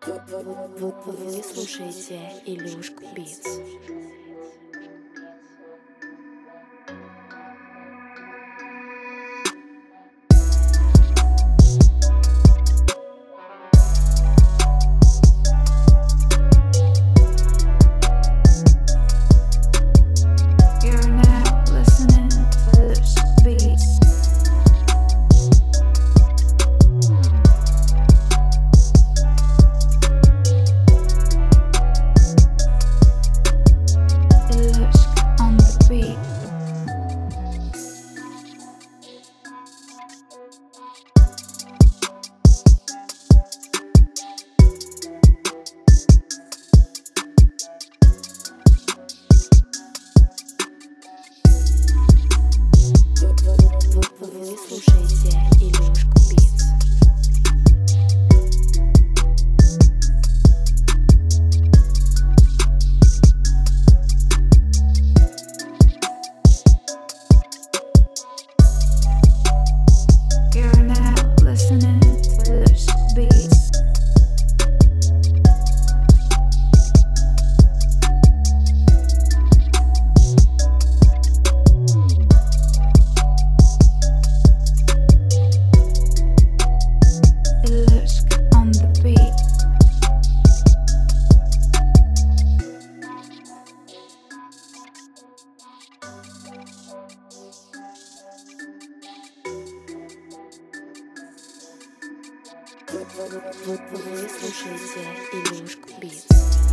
Вы слушаете Илюшку Битс. You're now listening to this beat. Illusk on the beat. Вы слушаете Илюшку Битс. You're now listening to this beat. Illusk on the beat. Вы слушаете Илюшку Битс.